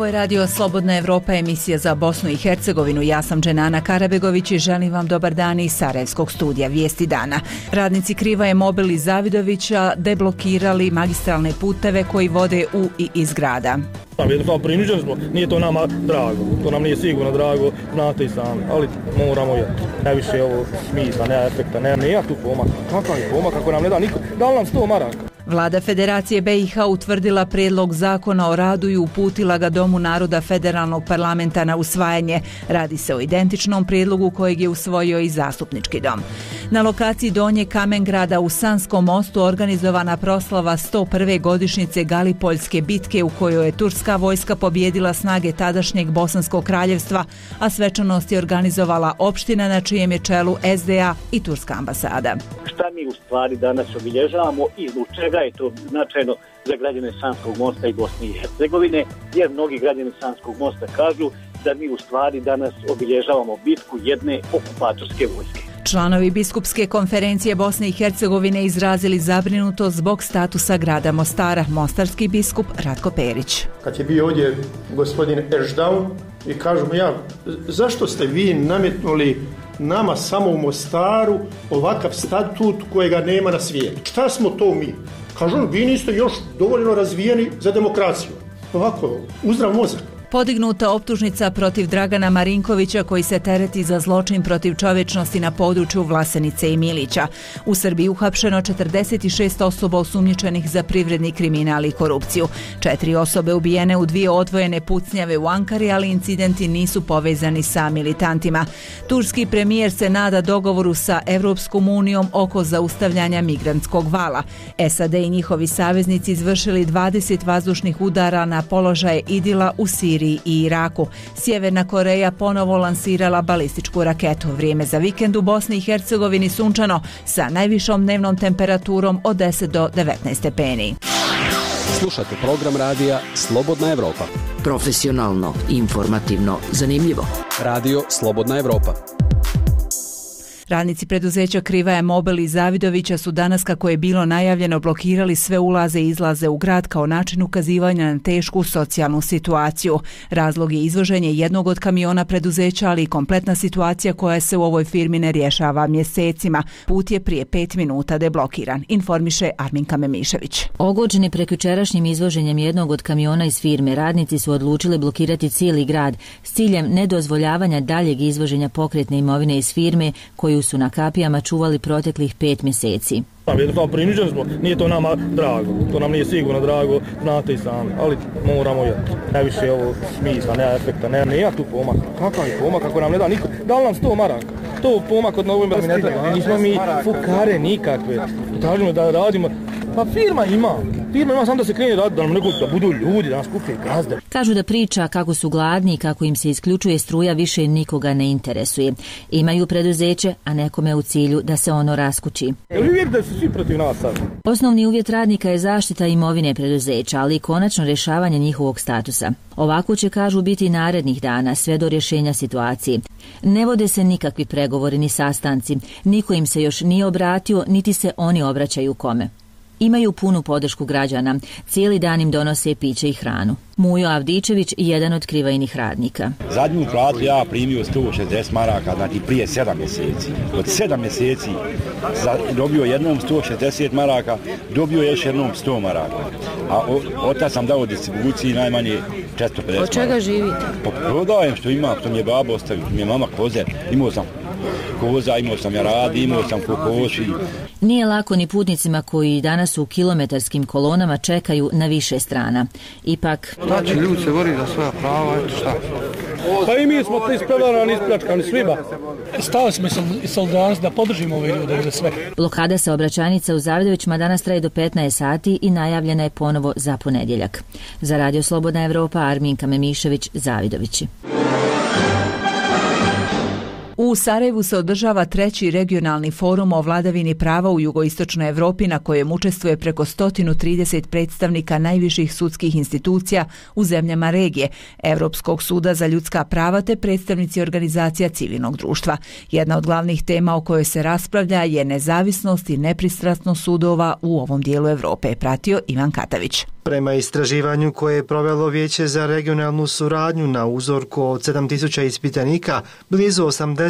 Ovo je Radio Slobodna Evropa, emisija za Bosnu i Hercegovinu. Ja sam Dženana Karabegović i želim vam dobar dan iz Sarajevskog studija Vijesti dana. Radnici Krivaje Mobil iz Zavidovića deblokirali magistralne puteve koji vode u i iz grada. Jednostavno prinuđeni smo, nije to nama drago, to nam nije sigurno drago, znate i sami, ali moramo jeti. Najviše ovo smisla, nema efekta, nema tu pomaka. Kakav je pomak ako nam ne da niko, da li nam 100 maraka? Vlada Federacije BiH utvrdila prijedlog zakona o radu i uputila ga Domu naroda Federalnog parlamenta na usvajanje. Radi se o identičnom prijedlogu kojeg je usvojio i Zastupnički dom. Na lokaciji Donje Kamengrada u Sanskom mostu organizovana proslava 101. godišnjice Galipoljske bitke u kojoj je turska vojska pobijedila snage tadašnjeg Bosanskog kraljevstva, a svečanost je organizovala opština na čijem je čelu SDA i turska ambasada. Šta mi u stvari danas obilježavamo i zbog čega je to značajno za građane Sanskog mosta i Bosne i Hercegovine, jer mnogi građani Sanskog mosta kažu da mi u stvari danas obilježavamo bitku jedne okupatorske vojske. Članovi Biskupske konferencije Bosne i Hercegovine izrazili zabrinutost zbog statusa grada Mostara. Mostarski biskup Ratko Perić. Kad je bio ovdje gospodin Erdal i kažu mu zašto ste vi nametnuli nama samo u Mostaru ovakav statut kojega nema na svijetu? Šta smo to mi? Kažu vi niste još dovoljno razvijeni za demokraciju. Ovako, uzdrav mozak. Podignuta optužnica protiv Dragana Marinkovića koji se tereti za zločin protiv čovječnosti na području Vlasenice i Milića. U Srbiji uhapšeno 46 osoba osumnjičenih za privredni kriminal i korupciju. 4 osobe ubijene u 2 odvojene pucnjave u Ankari, ali incidenti nisu povezani sa militantima. Turski premijer se nada dogovoru sa Evropskom unijom oko zaustavljanja migrantskog vala. SAD i njihovi saveznici izvršili 20 vazdušnih udara na položaje Idila u Siriji i Iraku. Sjeverna Koreja ponovo lansirala balističku raketu. Vrijeme za vikend u Bosni i Hercegovini sunčano sa najvišom dnevnom temperaturom od 10 do 19 stepeni. Slušate program radija Slobodna Evropa. Profesionalno, informativno, zanimljivo. Radio Slobodna Evropa. Radnici preduzeća Krivaje Mobil iz Zavidovića su danas, kako je bilo najavljeno, blokirali sve ulaze i izlaze u grad kao način ukazivanja na tešku socijalnu situaciju. Razlog je izvoženje jednog od kamiona preduzeća, ali i kompletna situacija koja se u ovoj firmi ne rješava mjesecima. Put je prije 5 minuta deblokiran, informiše Arminka Memišević. Ogođeni prekjučerašnjim izvoženjem jednog od kamiona iz firme, radnici su odlučili blokirati cijeli grad s ciljem nedozvoljavanja daljeg izvoženja pokretne imovine iz firme koju su na kapijama čuvali proteklih 5 mjeseci. Jednostavno prinuđeni smo, nije to nama drago, to nam nije sigurno drago, znate i sami, ali moramo jeti. Najviše ovo smisla, nema efekta, nema tu pomaka. Kakav je pomak ako nam ne da niko, da li nam 100 maraka? To pomak od novembra mi ne treba, nismo mi fukare nikakve, tražimo da radimo. Pa firma ima samo da se krene raditi, da nam neko da budu ljudi, da nas kupe gazde. Kažu da priča kako su gladni i kako im se isključuje struja više nikoga ne interesuje. Imaju preduzeće, a nekome u cilju da se ono raskući. Jel vi vidite da su svi protiv nas sad? Osnovni uvjet radnika je zaštita imovine preduzeća, ali i konačno rješavanje njihovog statusa. Ovako će, kažu, biti narednih dana sve do rješenja situacije. Ne vode se nikakvi pregovori ni sastanci, niko im se još nije obratio, niti se oni obraćaju kome. Imaju punu podršku građana, cijeli dan im donose piće i hranu. Mujo Avdičević, jedan od Krivajnih radnika. Zadnju platu ja primio 160 maraka, znači prije 7 mjeseci. Od 7 mjeseci dobio jednom 160 maraka, dobio još jednom 100 maraka. A otac sam dao distribuciji najmanje 450 maraka. Od čega živite? Prodajem što imam, što mi je baba ostavila, što mi je mama koze. Imao sam koza, imao sam jaradi, imao sam kokoši. Nije lako ni putnicima koji danas u kilometarskim kolonama čekaju na više strana. Ipak... Znači, ljudi se bori za svoja prava, eto šta. Pa i mi smo isprevarani, ispljačkani svima. Stali smo i solidarnost da podržimo ove ljude za sve. Blokada saobraćajnica u Zavidovićima danas traje do 15 sati i najavljena je ponovo za ponedjeljak. Za Radio Slobodna Evropa, Arminka Memišević, Zavidovići. U Sarajevu se održava 3. regionalni forum o vladavini prava u jugoistočnoj Evropi na kojem učestvuje preko 130 predstavnika najviših sudskih institucija u zemljama regije, Europskog suda za ljudska prava te predstavnici organizacija civilnog društva. Jedna od glavnih tema o kojoj se raspravlja je nezavisnost i nepristrasnost sudova u ovom dijelu Evrope, pratio Ivan Katavić. Prema istraživanju koje je provelo Vijeće za regionalnu suradnju na uzorku od 7000 ispitanika, blizu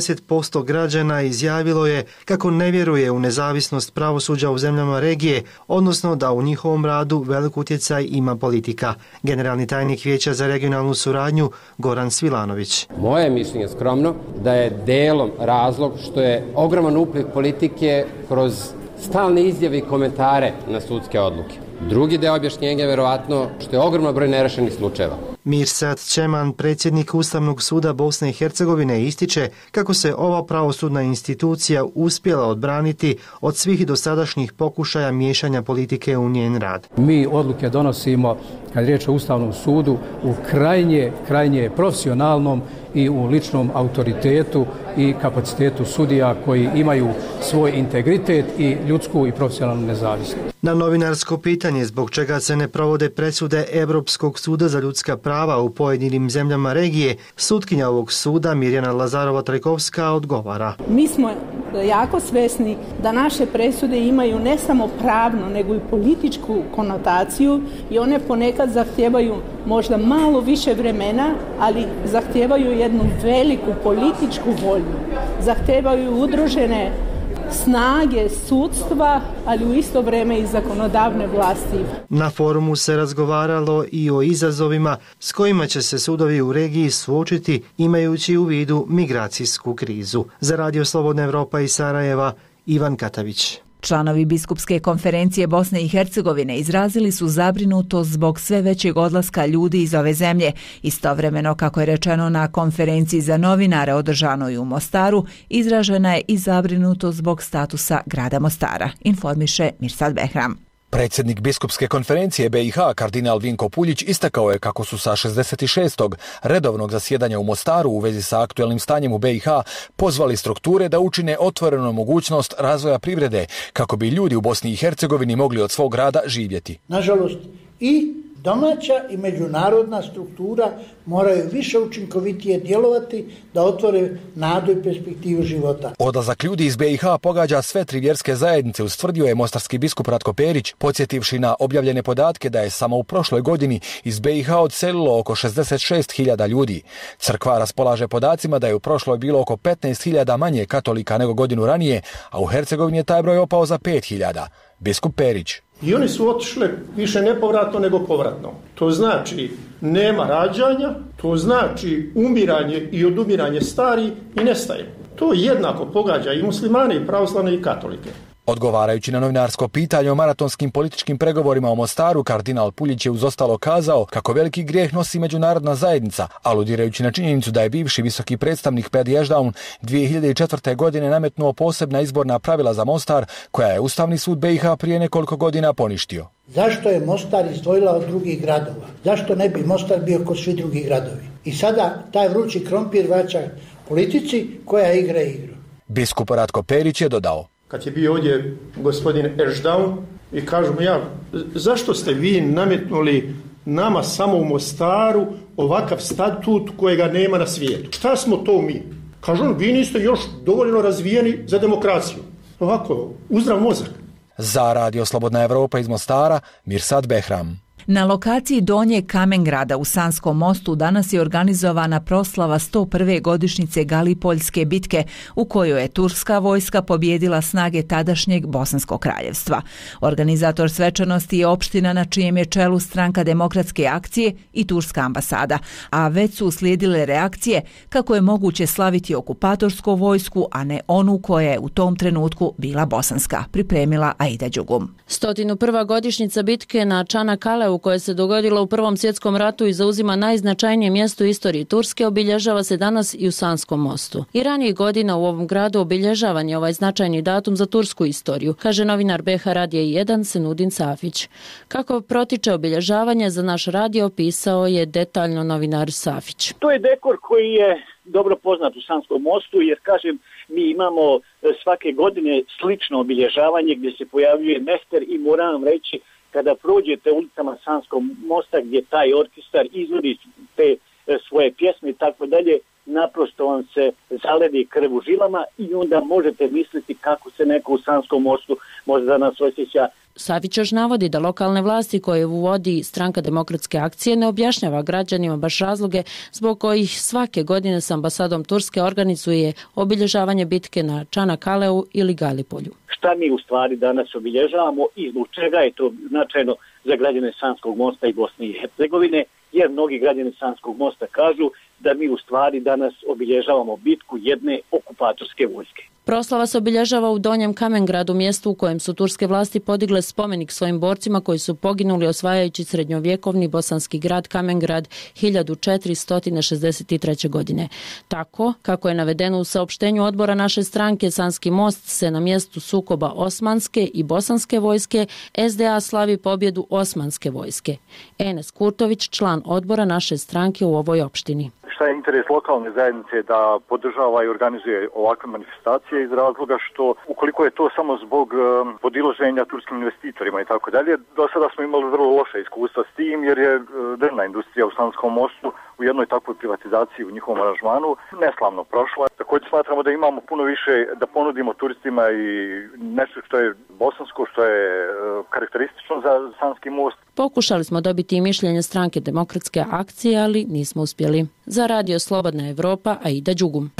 80% građana izjavilo je kako ne vjeruje u nezavisnost pravosuđa u zemljama regije, odnosno da u njihovom radu velik utjecaj ima politika. Generalni tajnik Vijeća za regionalnu suradnju Goran Svilanović. Moje mišljenje skromno da je delom razlog što je ogroman upliv politike kroz stalne izjave i komentare na sudske odluke. Drugi deo objašnjenja je verovatno što je ogroman broj nerešenih slučajeva. Mirsad Čeman, predsjednik Ustavnog suda Bosne i Hercegovine, ističe kako se ova pravosudna institucija uspjela odbraniti od svih dosadašnjih pokušaja miješanja politike u njen rad. Mi odluke donosimo, kad je riječ o Ustavnom sudu, u krajnje profesionalnom i u ličnom autoritetu i kapacitetu sudija koji imaju svoj integritet i ljudsku i profesionalnu nezavisnost. Na novinarsko pitanje zbog čega se ne provode presude Europskog suda za ljudska prava u pojedinim zemljama regije, sutkinja ovog suda Mirjana Lazarova-Trajkovska odgovara. Mi smo jako svesni da naše presude imaju ne samo pravnu, nego i političku konotaciju i one ponekad zahtijevaju možda malo više vremena, ali zahtijevaju jednu veliku političku volju. Zahtijevaju udružene snage sudstva, ali u isto vrijeme i zakonodavne vlasti. Na forumu se razgovaralo i o izazovima s kojima će se sudovi u regiji suočiti imajući u vidu migracijsku krizu. Za Radio Slobodna Evropa iz Sarajeva, Ivan Katavić. Članovi Biskupske konferencije Bosne i Hercegovine izrazili su zabrinutost zbog sve većeg odlaska ljudi iz ove zemlje. Istovremeno, kako je rečeno na konferenciji za novinare održanoj u Mostaru, izražena je i zabrinutost zbog statusa grada Mostara, informiše Mirsad Behram. Predsjednik Biskupske konferencije BiH, kardinal Vinko Puljić, istakao je kako su sa 66. redovnog zasjedanja u Mostaru u vezi sa aktuelnim stanjem u BiH pozvali strukture da učine otvorenu mogućnost razvoja privrede kako bi ljudi u Bosni i Hercegovini mogli od svog rada živjeti. Nažalost, i domaća i međunarodna struktura moraju više učinkovitije djelovati da otvore nadu i perspektivu života. Odlazak ljudi iz BiH pogađa sve tri vjerske zajednice, ustvrdio je mostarski biskup Ratko Perić, podsjetivši na objavljene podatke da je samo u prošloj godini iz BiH odselilo oko 66.000 ljudi. Crkva raspolaže podacima da je u prošloj bilo oko 15.000 manje katolika nego godinu ranije, a u Hercegovini je taj broj opao za 5.000. Biskup Perić. I oni su otišli više nepovratno nego povratno. To znači nema rađanja, to znači umiranje i odumiranje stari i nestaje. To jednako pogađa i muslimane, i pravoslavne, i katolike. Odgovarajući na novinarsko pitanje o maratonskim političkim pregovorima u Mostaru, kardinal Puljić je uz ostalo kazao kako veliki grijeh nosi međunarodna zajednica, aludirajući na činjenicu da je bivši visoki predstavnik Pedi Ešdaun 2004. godine nametnuo posebna izborna pravila za Mostar, koja je Ustavni sud BiH prije nekoliko godina poništio. Zašto je Mostar izdvojila od drugih gradova? Zašto ne bi Mostar bio kod svi drugih gradovi? I sada taj vrući krompir vraća politici koja igra igru. Biskup Ratko Perić je dodao. Kad je bio ovdje gospodin Ešdaun i kažu mu zašto ste vi nametnuli nama samo u Mostaru ovakav statut kojega nema na svijetu? Šta smo to mi? Kažu on, vi niste još dovoljno razvijeni za demokraciju. Ovako, uzdrav mozak. Za Radio Slobodna Evropa iz Mostara, Mirsad Behram. Na lokaciji Donje Kamengrada u Sanskom mostu danas je organizovana proslava 101. godišnjice Galipoljske bitke u kojoj je turska vojska pobijedila snage tadašnjeg Bosanskog kraljevstva. Organizator svečanosti je opština na čijem je čelu Stranka demokratske akcije i turska ambasada, a već su uslijedile reakcije kako je moguće slaviti okupatorsku vojsku, a ne onu koja je u tom trenutku bila bosanska, pripremila Aida Đugum. 101. godišnjica bitke na Čanakkalevu, koja se dogodila u Prvom svjetskom ratu i zauzima najznačajnije mjesto u istoriji Turske, obilježava se danas i u Sanskom mostu. I ranijih godina u ovom gradu obilježavan je ovaj značajni datum za tursku istoriju, kaže novinar BH Radija 1 Senudin Safić. Kako protiče obilježavanje za naš radio, opisao je detaljno novinar Safić. To je dekor koji je dobro poznat u Sanskom mostu, jer kažem, mi imamo svake godine slično obilježavanje gdje se pojavljuje mehter i moram vam reći, kada prođete ulicama Sanskog mosta gdje taj orkestar izvodi te svoje pjesme i tako dalje, naprosto vam se zaledi krv u žilama i onda možete misliti kako se neko u Sanskom mostu možda danas osjeća Savić još navodi da lokalne vlasti koje uvodi Stranka demokratske akcije ne objašnjava građanima baš razloge zbog kojih svake godine s ambasadom Turske organizuje obilježavanje bitke na Čanakaleu ili Galipolju. Šta mi u stvari danas obilježavamo i zbog čega je to značajno za građane Sanskog mosta i Bosne i Hercegovine, jer mnogi građani Sanskog mosta kažu da mi u stvari danas obilježavamo bitku jedne okupatorske vojske. Proslava se obilježava u Donjem Kamengradu, mjestu u kojem su turske vlasti podigle spomenik svojim borcima koji su poginuli osvajajući srednjovjekovni bosanski grad Kamengrad 1463. godine. Tako, kako je navedeno u saopštenju odbora naše stranke, Sanski most se na mjestu sukoba osmanske i bosanske vojske SDA slavi pobjedu osmanske vojske. Enes Kurtović, član odbora naše stranke u ovoj opštini. Šta je interes lokalne zajednice da podržava i organizuje ovakve manifestacije iz razloga što ukoliko je to samo zbog podilaženja turskim investitorima i tako dalje, do sada smo imali vrlo loše iskustva s tim jer je drvna industrija u Sanskom mostu u jednoj takvoj privatizaciji u njihovom aranžmanu neslavno prošla. Također smatramo da imamo puno više da ponudimo turistima i nešto što je bosansko, što je karakteristično za Sanski most. Pokušali smo dobiti i mišljenje Stranke demokratske akcije, ali nismo uspjeli. Za Radio Slobodna Evropa, Aida Đugum.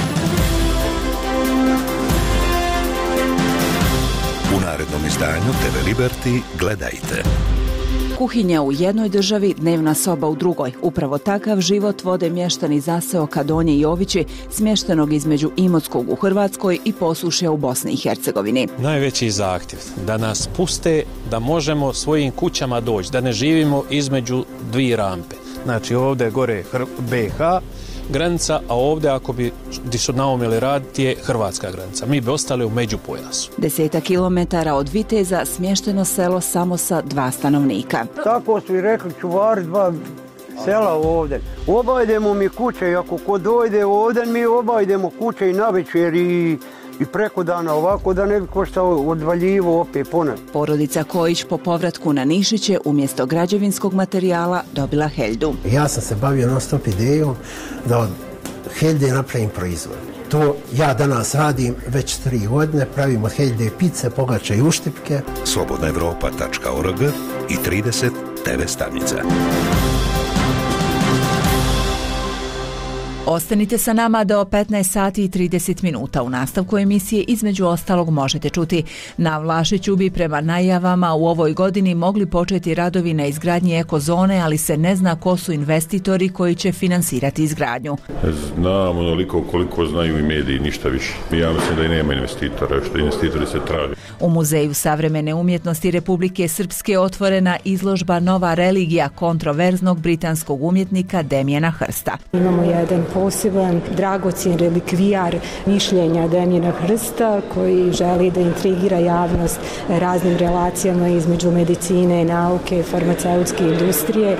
U narednom izdanju TV Liberty gledajte. Kuhinja u jednoj državi, dnevna soba u drugoj. Upravo takav život vode mještani zaseoka Donje Jovići, smještenog između Imotskog u Hrvatskoj i Posušja u Bosni i Hercegovini. Najveći zahtjev da nas puste, da možemo svojim kućama doći, da ne živimo između dvije rampe. Znači ovdje gore BiH granica, a ovdje ako bi di su naumili raditi je hrvatska granica. Mi bi ostali u međupojasu. 10 kilometara od Viteza smješteno selo samo sa 2 stanovnika. Tako su i rekli čuvari 2 sela ovdje. Obajdemo mi kuće i ako ko dojde ovdje mi obajdemo kuće i navečer i preko dana ovako da ne bi koštao odvaljivo opet ponad. Porodica Kojić po povratku na Nišiće umjesto građevinskog materijala dobila heljdu. Ja sam se bavio non stop idejom da od heljde napravim proizvod. To ja danas radim već 3 godine, pravim od heljde pice, pogače i uštipke. Slobodnaevropa.org i 30 TV stanica. Ostanite sa nama do 15 sati i 30 minuta. U nastavku emisije između ostalog možete čuti: na Vlašiću bi prema najavama u ovoj godini mogli početi radovi na izgradnji ekozone, ali se ne zna ko su investitori koji će finansirati izgradnju. Znam onoliko koliko znaju i mediji, ništa više. Ja mislim da i nema investitora, što investitori se traže. U Muzeju savremene umjetnosti Republike Srpske otvorena izložba Nova religija kontroverznog britanskog umjetnika Damijena Hrsta. Imamo jedan poseban dragocjen relikvijar mišljenja Damijena Hrsta koji želi da intrigira javnost raznim relacijama između medicine, nauke, farmaceutske industrije.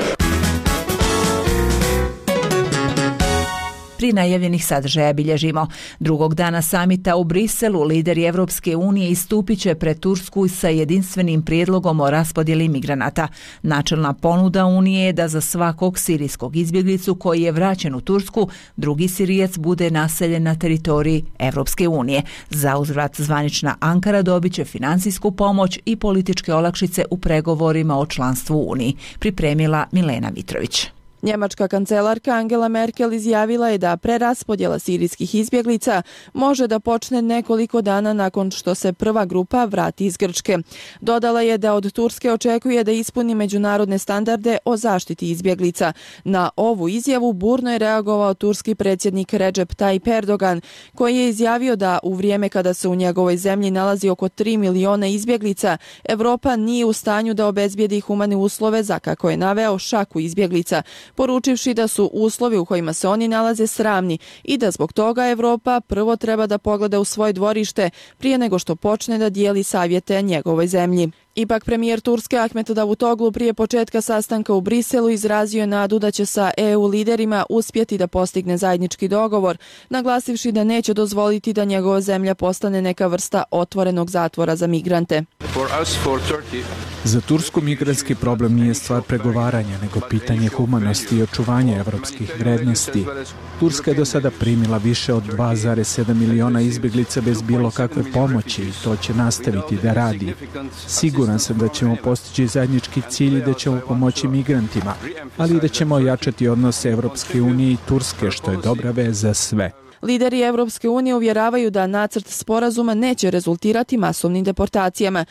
Pri najavljenih sadržaja bilježimo: drugog dana samita u Briselu lideri Evropske unije istupit će pred Tursku sa jedinstvenim prijedlogom o raspodjeli migranata. Načelna ponuda Unije je da za svakog sirijskog izbjeglicu koji je vraćen u Tursku, drugi Sirijac bude naseljen na teritoriji Evropske unije. Za uzvrat zvanična Ankara dobit će financijsku pomoć i političke olakšice u pregovorima o članstvu u Uniji. Pripremila Milena Mitrović. Njemačka kancelarka Angela Merkel izjavila je da preraspodjela sirijskih izbjeglica može da počne nekoliko dana nakon što se prva grupa vrati iz Grčke. Dodala je da od Turske očekuje da ispuni međunarodne standarde o zaštiti izbjeglica. Na ovu izjavu burno je reagovao turski predsjednik Recep Tayyip Erdogan, koji je izjavio da u vrijeme kada se u njegovoj zemlji nalazi oko 3 miliona izbjeglica, Evropa nije u stanju da obezbijedi humane uslove za, kako je naveo, šaku izbjeglica, poručivši da su uslovi u kojima se oni nalaze sramni i da zbog toga Evropa prvo treba da pogleda u svoje dvorište prije nego što počne da dijeli savjete njegovoj zemlji. Ipak premijer Turske Ahmet Davutoglu prije početka sastanka u Briselu izrazio je nadu da će sa EU liderima uspjeti da postigne zajednički dogovor, naglasivši da neće dozvoliti da njegova zemlja postane neka vrsta otvorenog zatvora za migrante. Za Tursku migrantski problem nije stvar pregovaranja, nego pitanje humanosti i očuvanja evropskih vrednosti. Turska je do sada primila više od 2,7 miliona izbjeglica bez bilo kakve pomoći i to će nastaviti da radi. Sigurno Siguran sam da ćemo postići zajednički cilj i da ćemo pomoći migrantima, ali i da ćemo ojačati odnose Evropske unije i Turske, što je dobra vez za sve. Lideri Evropske unije uvjeravaju da nacrt sporazuma neće rezultirati masovnim deportacijama.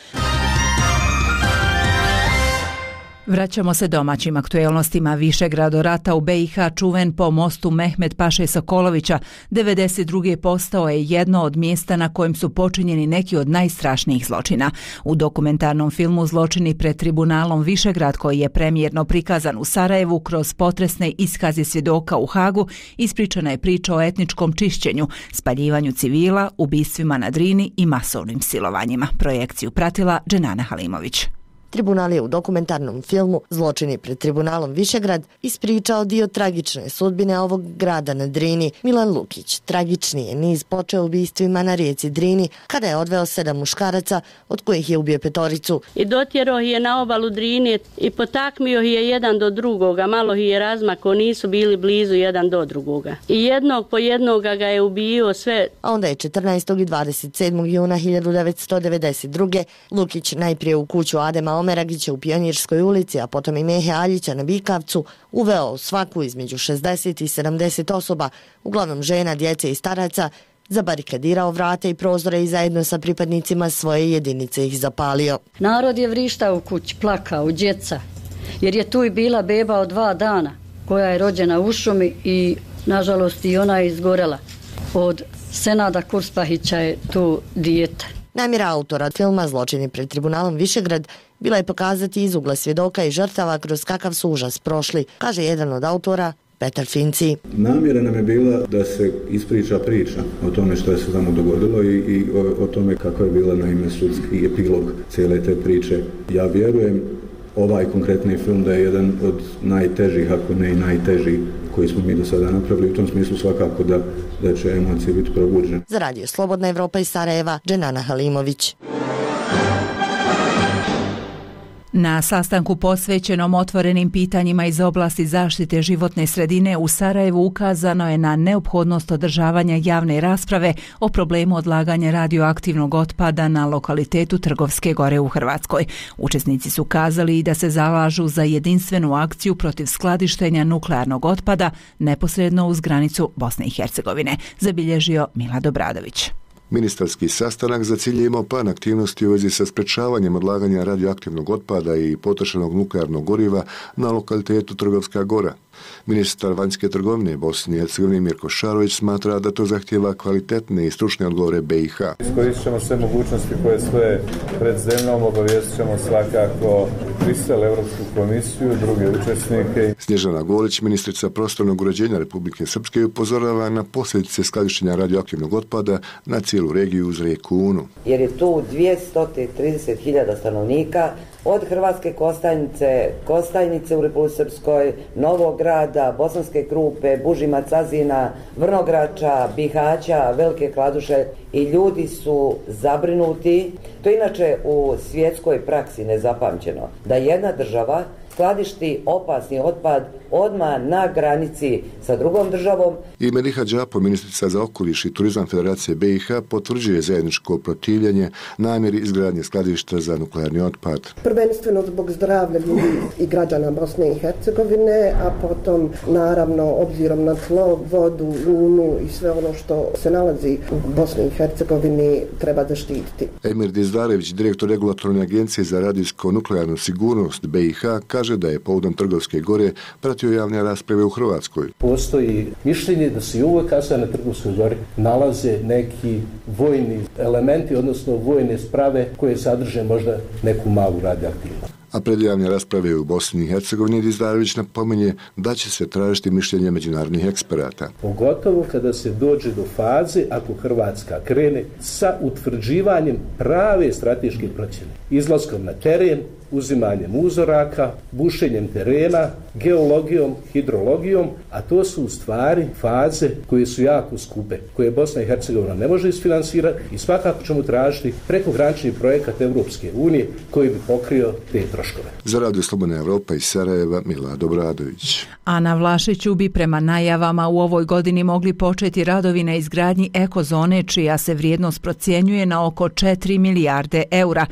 Vraćamo se domaćim aktuelnostima. Višegrad rata u BiH, čuven po mostu Mehmet Paše Sokolovića, 92. postao je jedno od mjesta na kojem su počinjeni neki od najstrašnijih zločina. U dokumentarnom filmu Zločini pred tribunalom Višegrad, koji je premijerno prikazan u Sarajevu kroz potresne iskaze svjedoka u Hagu, ispričana je priča o etničkom čišćenju, spaljivanju civila, ubistvima na Drini i masovnim silovanjima. Projekciju pratila Dženana Halimović. Tribunal je u dokumentarnom filmu Zločini pred tribunalom Višegrad ispričao dio tragične sudbine ovog grada na Drini. Milan Lukić tragični je niz počeo ubistvima na rijeci Drini kada je odveo 7 muškaraca, od kojih je ubio 5. I dotjerao je na obalu Drine i potakmio je jedan do drugoga, malo je razmako, nisu bili blizu jedan do drugoga. I jednog po jednoga ga je ubio sve. A onda je 14. i 27. juna 1992. Lukić najprije u kuću Adema Omeragića u Pionirskoj ulici, a potom i Mehe Aljića na Bikavcu, uveo svaku između 60 i 70 osoba, uglavnom žena, djece i staraca, zabarikadirao vrate i prozore i zajedno sa pripadnicima svoje jedinice ih zapalio. Narod je vrištao u kući, plakao, djeca, jer je tu i bila beba od 2 dana, koja je rođena u šumi i, nažalost, i ona je izgorela. Od Senada Kurspahića je tu dijete. Namjera autora filma Zločini pred tribunalom Višegrad bila je pokazati iz ugla svjedoka i žrtava kroz kakav su užas prošli, kaže jedan od autora, Petar Finci. Namjera nam je bila da se ispriča priča o tome što je se tamo dogodilo i o tome kako je bila naime sudski epilog cijele te priče. Ja vjerujem ovaj konkretni film da je jedan od najtežih, ako ne i najtežih koji smo mi do sada napravili. U tom smislu svakako da će emocije biti probuđene. Za Radio Slobodna Evropa iz Sarajeva, Dženana Halimović. Na sastanku posvećenom otvorenim pitanjima iz oblasti zaštite životne sredine u Sarajevu ukazano je na neophodnost održavanja javne rasprave o problemu odlaganja radioaktivnog otpada na lokalitetu Trgovske gore u Hrvatskoj. Učesnici su kazali i da se zalažu za jedinstvenu akciju protiv skladištenja nuklearnog otpada neposredno uz granicu Bosne i Hercegovine, zabilježio Milad Obradović. Ministarski sastanak za cilj je imao plan aktivnosti u vezi sa sprečavanjem odlaganja radioaktivnog otpada i potrošenog nuklearnog goriva na lokalitetu Trgovska gora. Ministar vanjske trgovine Bosne i Hercegovine Mirko Šarović smatra da to zahtjeva kvalitetne i stručne odgovore BiH. Iskoristit ćemo sve mogućnosti koje stoje pred zemljom, obavijestit ćemo svakako Brisel, Europsku komisiju, druge učesnike. Snježana Golić, ministrica prostornog uređenja Republike Srpske, upozorava na posljedice skladištenja radioaktivnog otpada na cijelu regiju uz rijeku Unu. Jer je tu 230.000 stanovnika, od Hrvatske Kostajnice u Republike Srpskoj, Novog Grada, Bosanske Krupe, Bužima, Cazina, Vrnograča, Bihaća, Velike Kladuše i ljudi su zabrinuti. To je inače u svjetskoj praksi nezapamćeno, da jedna država skladišti opasni otpad odmah na granici sa drugom državom. I Meliha Đapo, ministrica za okoliš i turizam Federacije BiH, potvrđuje zajedničko protivljenje namjeri izgradnje skladišta za nuklearni otpad. Prvenstveno zbog zdravlja ljudi i građana Bosne i Hercegovine, a potom naravno obzirom na tlo, vodu, Unu i sve ono što se nalazi u Bosni i Hercegovini treba zaštititi. Emir Dizdarević, direktor Regulatorne agencije za radijsko-nuklearnu sigurnost BiH, kaže da je povodom Trgovske gore pratio javne rasprave u Hrvatskoj. Postoji mišljenje da se i uvijek kasnije na Trgovskoj gori nalaze neki vojni elementi, odnosno vojne sprave koje sadrže možda neku malu radioaktivnost. A pred javne rasprave u Bosni i Hercegovini Dizdarević napominje da će se tražiti mišljenje međunarodnih eksperata. Pogotovo kada se dođe do faze, ako Hrvatska krene sa utvrđivanjem prave strateške procjene, izlaskom na teren, uzimanjem uzoraka, bušenjem terena, geologijom, hidrologijom, a to su u stvari faze koje su jako skupe, koje Bosna i Hercegovina ne može isfinansirati i svakako ćemo tražiti prekogranični projekat Europske unije koji bi pokrio te troškove. Za Radio Slobodna Evropa iz Sarajeva, Milad Obradović. A na Vlašiću bi prema najavama u ovoj godini mogli početi radovi na izgradnji ekozone, čija se vrijednost procjenjuje na oko 4 milijarde eura. Međutim,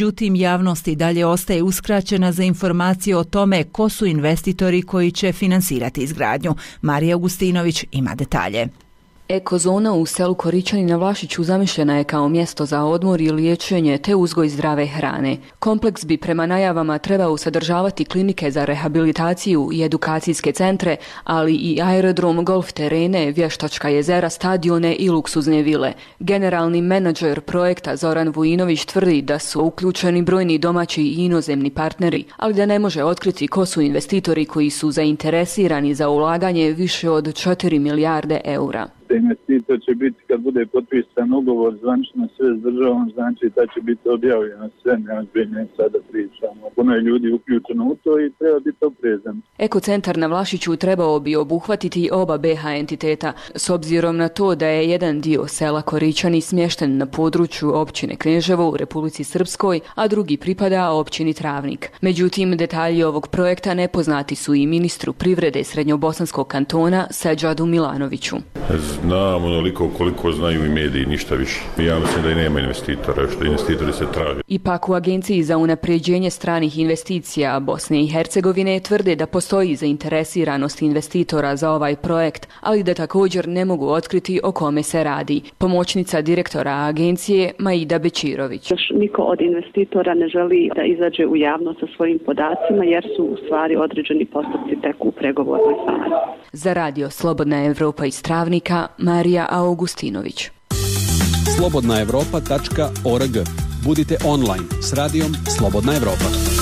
Međutim, javnost i dalje ostaje uskraćena za informacije o tome ko su investitori koji će finansirati izgradnju. Marija Augustinović ima detalje. Ekozona u selu Koričani na Vlašiću zamišljena je kao mjesto za odmor i liječenje te uzgoj zdrave hrane. Kompleks bi prema najavama trebao sadržavati klinike za rehabilitaciju i edukacijske centre, ali i aerodrom, golf terene, vještačka jezera, stadione i luksuzne vile. Generalni menadžer projekta Zoran Vujinović tvrdi da su uključeni brojni domaći i inozemni partneri, ali da ne može otkriti ko su investitori koji su zainteresirani za ulaganje više od 4 milijarde eura. Investitor će biti kad bude potpisan ugovor zvanično sve s državom, znači da će biti objavljeno sve, neozbiljne sada pričamo. Puno je ljudi uključeno u to i treba biti oprezan. Ekocentar na Vlašiću trebao bi obuhvatiti oba BH entiteta, s obzirom na to da je jedan dio sela Koričani smješten na području općine Kneževo u Republici Srpskoj, a drugi pripada općini Travnik. Međutim, detalji ovog projekta nepoznati su i ministru privrede Srednjobosanskog kantona Seđadu Milanoviću. Znam onoliko koliko znaju i mediji, ništa više. Ja mislim da i nema investitora, što investitori se traže. Ipak u Agenciji za unapređenje stranih investicija Bosne i Hercegovine tvrde da postoji zainteresiranost investitora za ovaj projekt, ali da također ne mogu otkriti o kome se radi. Pomoćnica direktora agencije Maida Bečirović. Još niko od investitora ne želi da izađe u javnost sa svojim podacima jer su u stvari određeni postupci tek u pregovornoj fazi. Za radio Slobodna Evropa iz Travnika, Marija Augustinović. slobodnaevropa.org. Budite online s radijom Slobodna Evropa.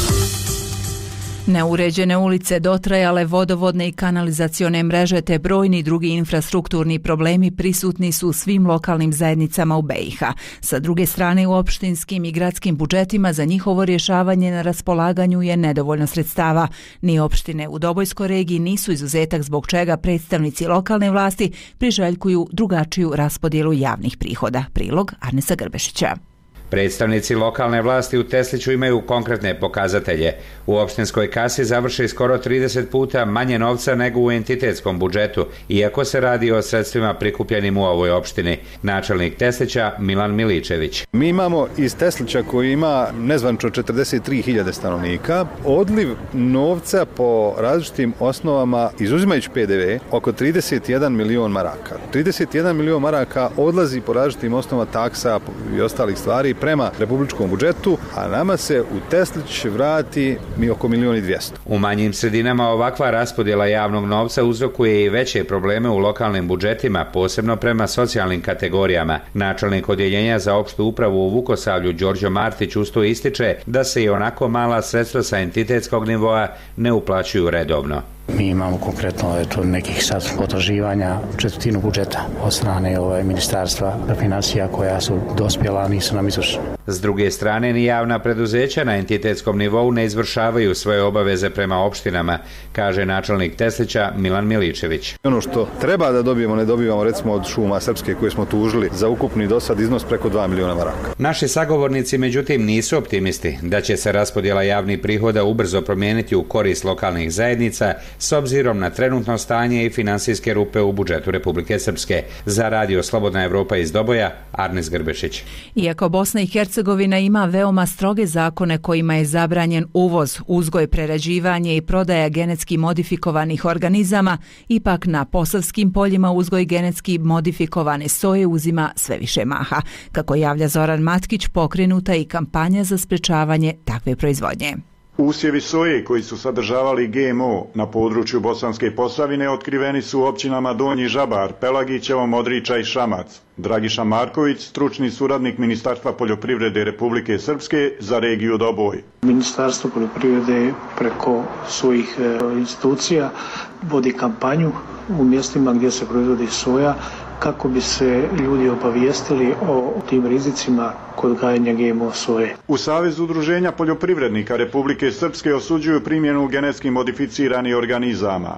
Neuređene ulice, dotrajale vodovodne i kanalizacione mreže te brojni drugi infrastrukturni problemi prisutni su u svim lokalnim zajednicama u BiH. Sa druge strane, u opštinskim i gradskim budžetima za njihovo rješavanje na raspolaganju je nedovoljno sredstava. Ni opštine u Dobojskoj regiji nisu izuzetak, zbog čega predstavnici lokalne vlasti priželjkuju drugačiju raspodjelu javnih prihoda. Prilog Arnesa Grbešića. Predstavnici lokalne vlasti u Tesliću imaju konkretne pokazatelje. U opštinskoj kasi završi skoro 30 puta manje novca nego u entitetskom budžetu, iako se radi o sredstvima prikupljenim u ovoj opštini. Načelnik Teslića Milan Miličević. Mi imamo iz Teslića koji ima nezvanično 43.000 stanovnika, odliv novca po različitim osnovama, izuzimajući PDV, oko 31 milion maraka. 31 milion maraka odlazi po različitim osnovama taksa i ostalih stvari prema republičkom budžetu, a nama se u Teslić vrati oko 1.200.000. U manjim sredinama ovakva raspodjela javnog novca uzrokuje i veće probleme u lokalnim budžetima, posebno prema socijalnim kategorijama. Načelnik odjeljenja za opštu upravu u Vukosavlju Đorđo Martić usto ističe da se i onako mala sredstva sa entitetskog nivoa ne uplaćuju redovno. Mi imamo konkretno nekih sad potraživanja četvrtinu budžeta od strane ministarstva financija koja su dospjela, a nisu nam izvršena. S druge strane, ni javna preduzeća na entitetskom nivou ne izvršavaju svoje obaveze prema opštinama, kaže načelnik Teslića Milan Miličević. Ono što treba da dobijemo, ne dobivamo recimo od šuma srpske koje smo tužili za ukupni dosad iznos preko 2 miliona maraka. Naši sagovornici međutim nisu optimisti da će se raspodjela javnih prihoda ubrzo promijeniti u korist lokalnih zajednica s obzirom na trenutno stanje i finansijske rupe u budžetu Republike Srpske. Za radio Slobodna Evropa iz Doboja, Arnes Grbešić. Iako Bosna i Hercegovina ima veoma stroge zakone kojima je zabranjen uvoz, uzgoj, prerađivanje i prodaja genetski modifikovanih organizama, ipak na posavskim poljima uzgoj genetski modifikovane soje uzima sve više maha. Kako javlja Zoran Matkić, pokrenuta i kampanja za sprečavanje takve proizvodnje. Usjevi soje koji su sadržavali GMO na području Bosanske Posavine otkriveni su u općinama Donji Žabar, Pelagićevo, Modriča i Šamac. Dragiša Marković, stručni suradnik Ministarstva poljoprivrede Republike Srpske za regiju Doboj. Ministarstvo poljoprivrede preko svojih institucija vodi kampanju u mjestima gdje se proizvodi soja kako bi se ljudi obavijestili o tim rizicima kod gajenja GMO soje. U Savezu udruženja poljoprivrednika Republike Srpske osuđuju primjenu genetski modificiranih organizama.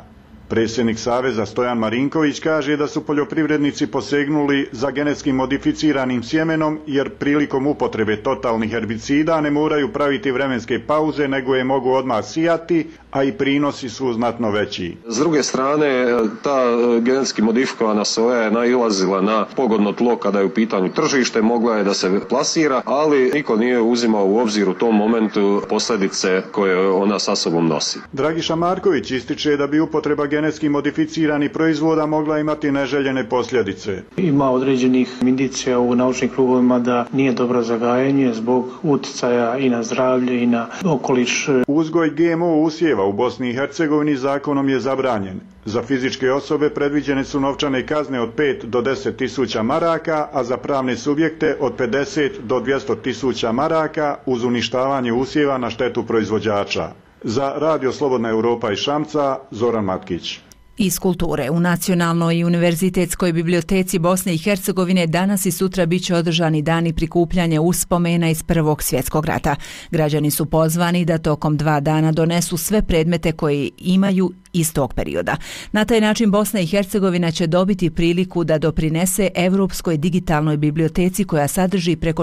Predsjednik Saveza Stojan Marinković kaže da su poljoprivrednici posegnuli za genetski modificiranim sjemenom jer prilikom upotrebe totalnih herbicida ne moraju praviti vremenske pauze nego je mogu odmah sijati, a i prinosi su znatno veći. S druge strane, ta genetski modifikovana soja je nailazila na pogodno tlo kada je u pitanju tržište, mogla je da se plasira, ali niko nije uzimao u obzir u tom momentu posljedice koje ona sa sobom nosi. Dragiša Marković ističe da bi upotreba genetski modificiranih proizvoda mogla imati neželjene posljedice. Ima određenih indicija u naučnim krugovima da nije dobro za gajenje zbog utjecaja i na zdravlje i na okoliš. Uzgoj GMO usjeva u Bosni i Hercegovini zakonom je zabranjen. Za fizičke osobe predviđene su novčane kazne od 5 do 10 tisuća maraka, a za pravne subjekte od 50 do 200 tisuća maraka uz uništavanje usjeva na štetu proizvođača. Za Radio Slobodna Europa iz Šamca, Zoran Matkić. Iz kulture. U Nacionalnoj i univerzitetskoj biblioteci Bosne i Hercegovine danas i sutra biće održani dani prikupljanja uspomena iz Prvog svjetskog rata. Građani su pozvani da tokom 2 dana donesu sve predmete koje imaju iz tog perioda. Na taj način Bosna i Hercegovina će dobiti priliku da doprinese Evropskoj digitalnoj biblioteci koja sadrži preko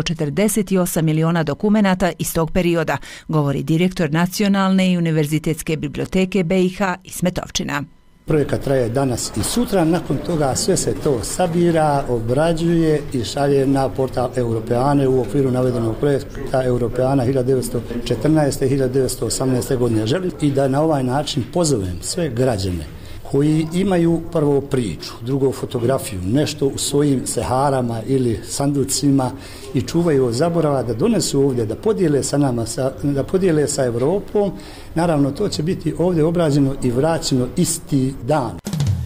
48 miliona dokumenata iz tog perioda, govori direktor Nacionalne i univerzitetske biblioteke BiH Ismet Ovčina. Projekat traje danas i sutra, nakon toga sve se to sabira, obrađuje i šalje na portal Europeane u okviru navedenog projekta Europeana 1914. i 1918. godine. Želim i da na ovaj način pozovem sve građane koji imaju prvo priču, drugo fotografiju, nešto u svojim seharama ili sanducima i čuvaju od zaborava, da donesu ovdje, da podijele sa nama, da podijele sa Europom. Naravno, to će biti ovdje obrađeno i vraćeno isti dan.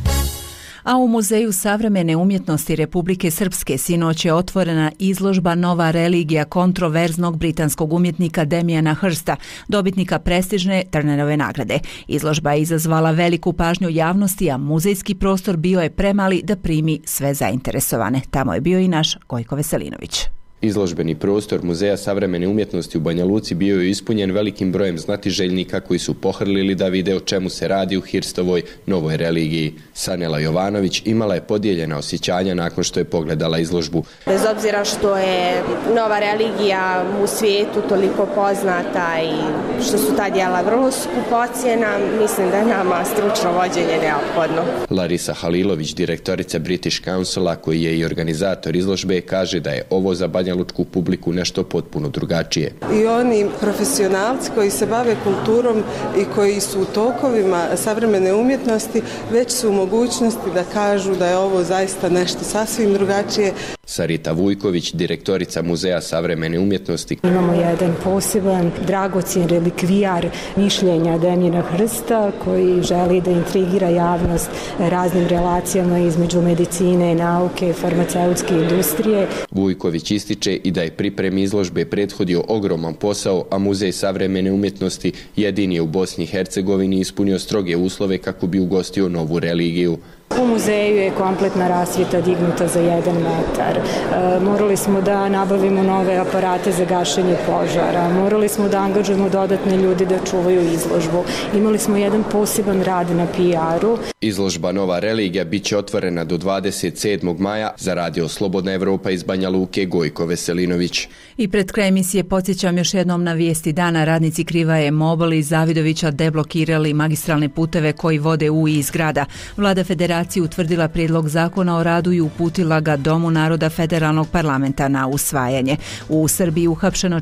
A u Muzeju savremene umjetnosti Republike Srpske sinoć je otvorena izložba Nova religija kontroverznog britanskog umjetnika Damijana Hirsta, dobitnika prestižne Turnerove nagrade. Izložba je izazvala veliku pažnju javnosti, a muzejski prostor bio je premali da primi sve zainteresovane. Tamo je bio i naš Gojko Veselinović. Izložbeni prostor Muzeja savremene umjetnosti u Banja Luci bio je ispunjen velikim brojem znatiželjnika koji su pohrlili da vide o čemu se radi u Hirstovoj novoj religiji. Sanela Jovanović imala je podijeljena osjećanja nakon što je pogledala izložbu. Bez obzira što je nova religija u svijetu toliko poznata i što su ta djela vrlo skupocjena, mislim da je nama stručno vođenje neophodno. Larisa Halilović, direktorica British Councila, koji je i organizator izložbe, kaže da je ovo za banjalučku publiku nešto potpuno drugačije. I oni profesionalci koji se bave kulturom i koji su u tokovima savremene umjetnosti već su u mogućnosti da kažu da je ovo zaista nešto sasvim drugačije. Sarita Vujković, direktorica Muzeja savremene umjetnosti. Imamo jedan poseban dragocjen relikvijar mišljenja Damijana Hirsta koji želi da intrigira javnost raznim relacijama između medicine, nauke, farmaceutske industrije. Vujković ističe i da je pripremi izložbe prethodio ogroman posao, a Muzej savremene umjetnosti jedini je u Bosni i Hercegovini ispunio stroge uslove kako bi ugostio novu religiju. U muzeju je kompletna rasvjeta dignuta za 1 metar. Morali smo da nabavimo nove aparate za gašenje požara. Morali smo da angažujemo dodatne ljude da čuvaju izložbu. Imali smo jedan poseban rad na PR-u. Izložba Nova religija bit će otvorena do 27. maja. Za Radio Slobodna Evropa iz Banja Luke, Gojko Veselinović. I pred kraj emisije podsjećam još jednom na vijesti dana. Radnici Krivaje Mobile i Zavidovića deblokirali magistralne puteve koji vode u i iz grada. Vlada Federacije utvrdila prijedlog zakona o radu i uputila ga Domu naroda Federalnog parlamenta na usvajanje. U Srbiji uhapšeno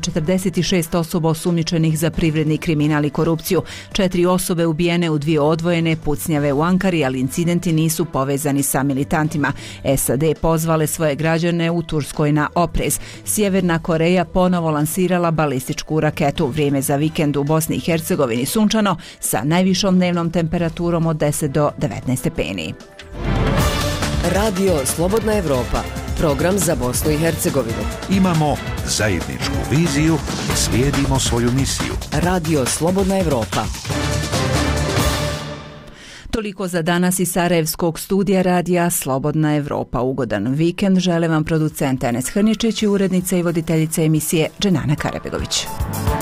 46 osoba osumnjičenih za privredni kriminal i korupciju. 4 osobe ubijene u 2 odvojene pucnjave u Ankari, ali incidenti nisu povezani sa militantima. SAD pozvale svoje građane u Turskoj na oprez. Sjeverna Koreja ponovo lansirala balističku raketu. Vrijeme za vikend u Bosni i Hercegovini sunčano sa najvišom dnevnom temperaturom od 10 do 19 stepeni. Radio Slobodna Evropa, program za Bosnu i Hercegovinu. Imamo zajedničku viziju, slijedimo svoju misiju. Radio Slobodna Evropa. Toliko za danas iz Sarajevskog studija radija Slobodna Evropa. Ugodan vikend žele vam producent Enes Hrničić i urednica i voditeljica emisije Dženana Karabegović.